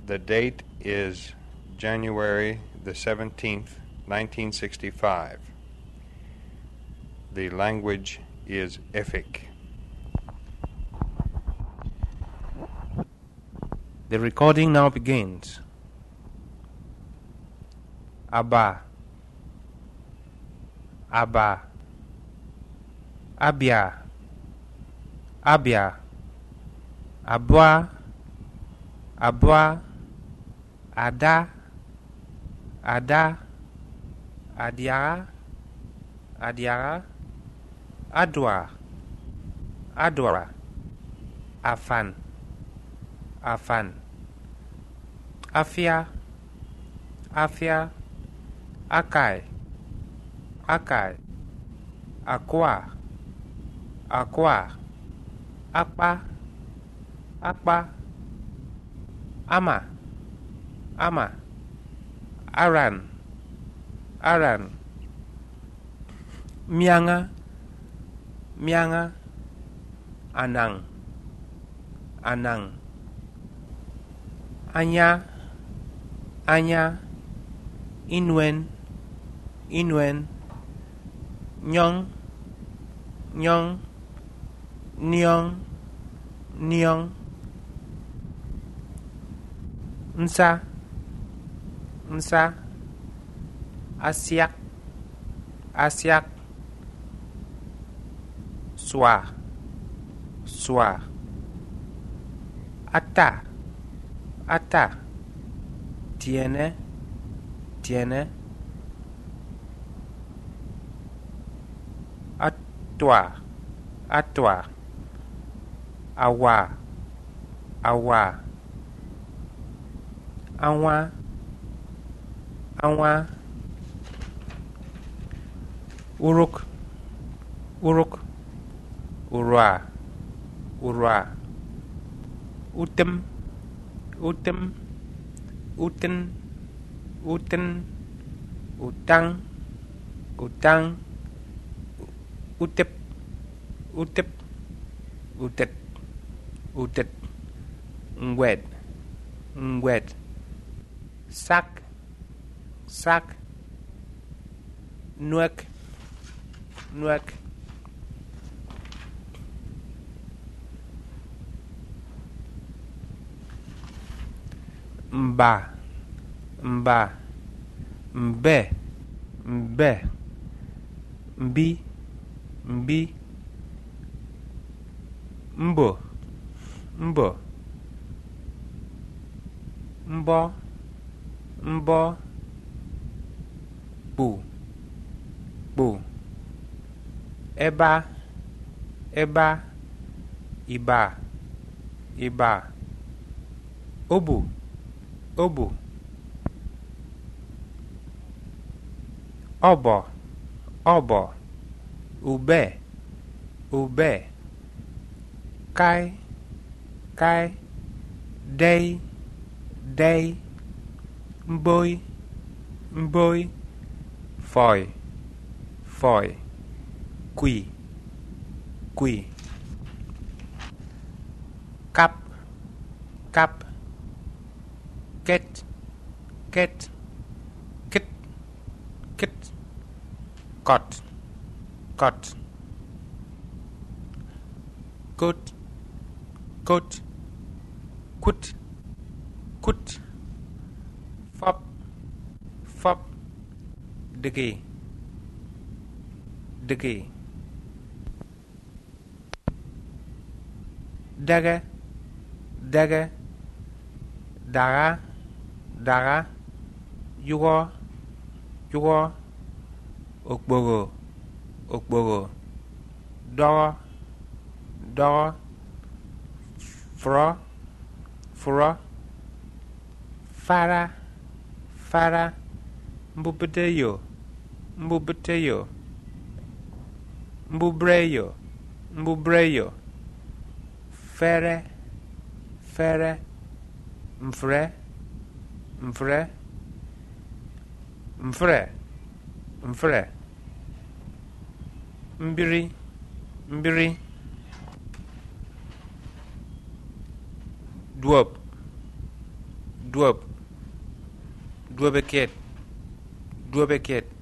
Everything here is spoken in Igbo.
The date is January the 17th, 1965. The language is Efik. The recording now begins. Aba, Aba, Abia, Abia, Abwa, Abwa, Ada, Ada, Adiara, Adiara, Adwa, Adwara, Afan, Afan, Afia, Afia, Akai, Akai, Aqua, Aqua, Akpa, Akpa, Ama, Ama, Aran, Aran, Mianga, Mianga, Anang, Anang, Anya, Anya, Inwen, Inwen, Nyong, Nyong, Nyong, Nyong, Nsa, Nsa, Asiak, Asiak, Swa, Swa, Ata, Ata, Tiene, Tiene, Atwa, Atwa, Awa, Awa, Awa, Awa, Uruk, Uruk, Urwa, Urwa, Utem, Utem, Uten, Uten, Utang, Utang, Utep, Utep, Utet, Utet, Ngwed, Ngwed, Sak, Sak, Nuek, Nuek, Mba, Mba, Mbe, Mbe, Mbi, Mbi, Mbo, Mbo, Mbo, Mbo, Bu, Bu, Eba, Eba, Iba, Iba, Obu, Obu, Obo, Obo, Ube, Ube, Kai, Kai, Day, Day, Mboi, Mboi, Foi, Foi, Qui, Qui, Cap, Cap, Ket, Ket, Kit, Kit, Kot, Kot, Kot, Kot, Kut, Kut, Fop, Fop, Digi, Digi, Daga, Daga, Dara, Dara, Yugo, Yugo, Okbogo, Okbogo, Doro, Doro, Fro, Fro, Fara, Fara, Mbubeteyo, Mbubeteyo, Mbubreyo, Mbubreyo, Fere, Fere, Mfre, Mfre, Mfre, Mfre, Mbiri, Mbiri, Dwop, duob duobeket duobeket